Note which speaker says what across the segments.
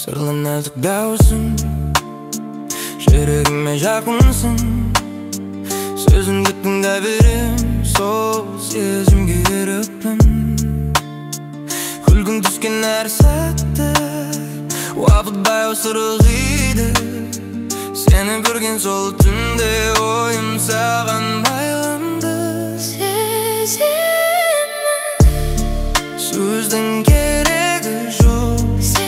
Speaker 1: Sırlı nazik dağısın, жүрегіме жақынсың. Сөзіңді тыңдап берем, сол сезімге ерікпін. Күлгің түскен әр сәтті уақыт баяу сырғиды. Сені көрген сол түнде ойым саған байланды. Сөздің керегі жоқ.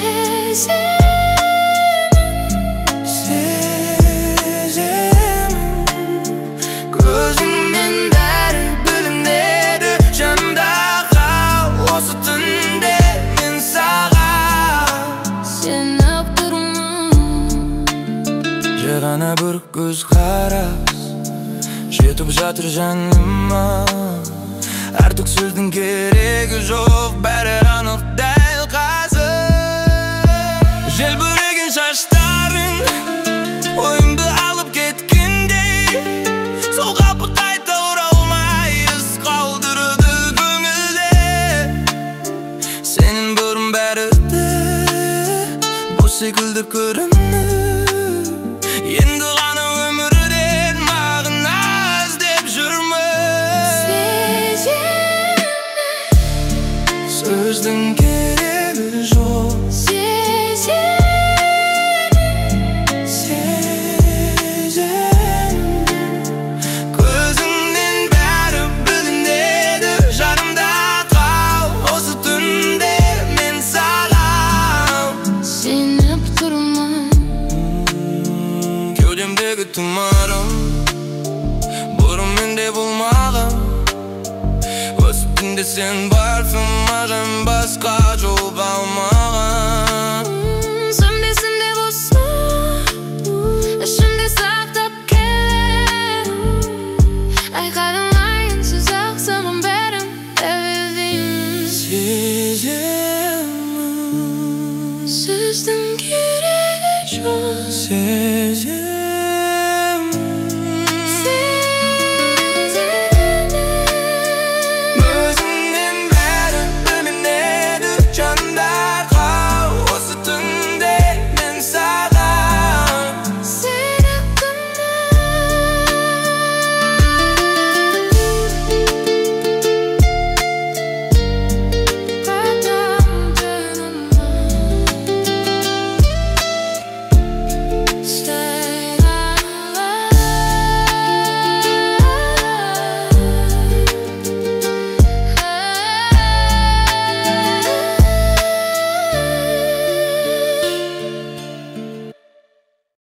Speaker 1: Көзіңнен бәрі білінеді. Жанымда қал осы түнде мен саған.
Speaker 2: Сені тұрмын.
Speaker 1: Жай ғана бір көз қарас жетіп жатыр жаныма. Артық сөздің керегі жоқ, бәрі анық дәл қазір. Желбіреген шаштарың ойымды алып кеткендей, сол қалпы қайта оралмай із қалдырды көңілде. Сенің бұрын бәрі де бос секілді көрінді. Енді ғана өмірден мағына іздеп жүрмін. Сөздің керегі жоқ. Көзіңнен бәрі білінеді. Жанымда қал осы түнде мен саған.
Speaker 2: Сеніп тұрмын.
Speaker 1: Кеудемдегі тұмарым бұрын менде болмаған. Осы түнде сен барсың, маған басқа жол қалмаған.
Speaker 2: Сөндесінде болса, ішімде сақтап кел. Айқайламайын, сөз ақсаған бәрін дәлелдеймін.
Speaker 1: Сеземін.
Speaker 2: Сөздің керегі жоқ.
Speaker 1: Сеземін.